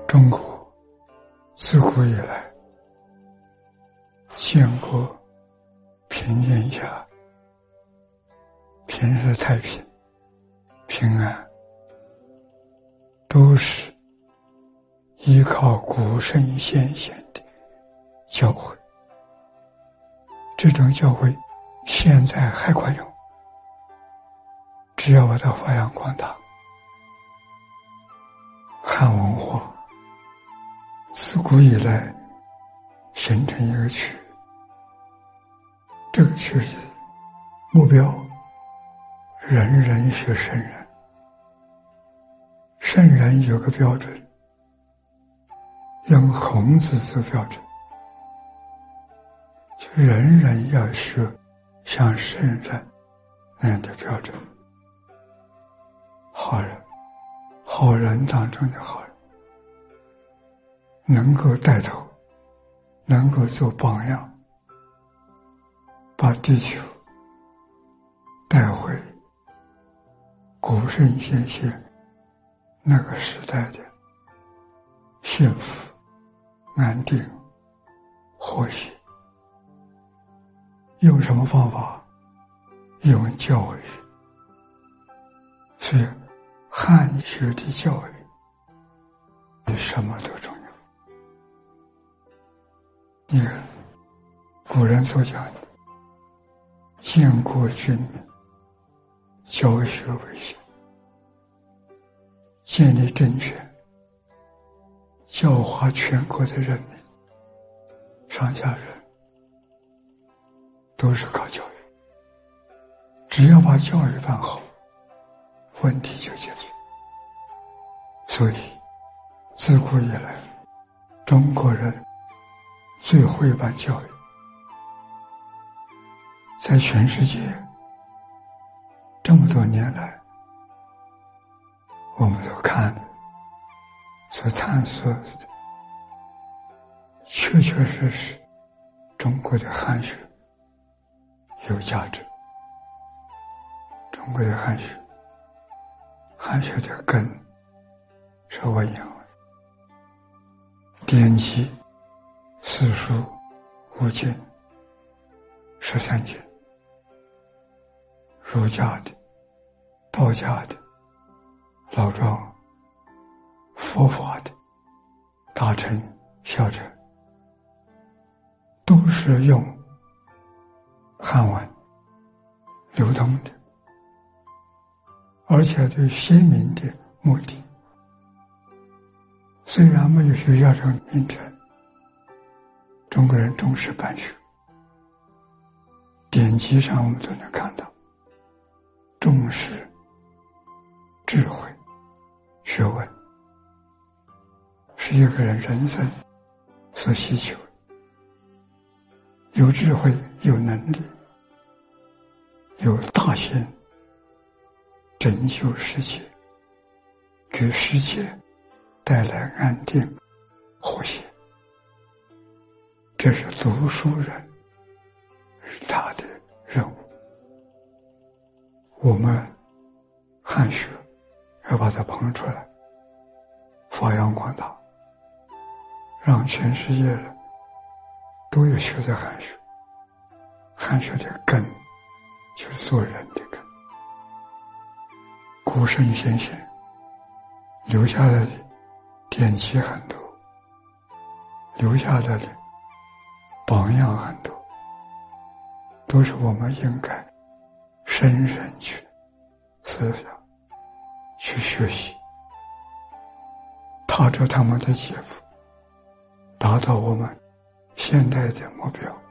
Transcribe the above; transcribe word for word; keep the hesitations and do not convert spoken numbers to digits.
中国自古以来，建国平天下，平日太平平安，都是依靠古圣先贤的教诲。这种教诲现在还管用，只要把它发扬光大。汉文化自古以来形成一个区，这个区的目标，人人学圣人。圣人有个标准，用孔子做标准，就人人要学像圣人那样的标准。好人，好人当中的好人，能够带头，能够做榜样，把地球带回古圣先贤那个时代的幸福、安定、和谐。用什么方法？用教育。所以汉学的教育比什么都重要。你看古人所讲的建国军民，教学为先，建立政权，教化全国的人民，上下人都是靠教育。只要把教育办好，问题就解决。所以自古以来，中国人最会办教育，在全世界这么多年来，我们所看的、所探索的，确确实实中国的汉学有价值。中国的汉学，汉学的根是文言文，典籍、四书、五经、十三经，儒家的、道家的、老庄、佛法的、大乘、小乘，都是用汉文流通的，而且对鲜明的目的。虽然没有学校这个名称，中国人重视办学，典籍上我们都能看到，重视智慧、学问，是一个人人生所需求的。有智慧、有能力、有大心，拯救世界，给世界带来安定、和谐，这是读书人他的任务。我们汉学要把它捧出来，发扬光大，让全世界人都有学的汉学。汉学的根就是做人的根。古圣先贤留下来的典籍很多，留下来的榜样很多，都是我们应该深深去思想、去学习，踏着他们的脚步，达到我们现代的目标。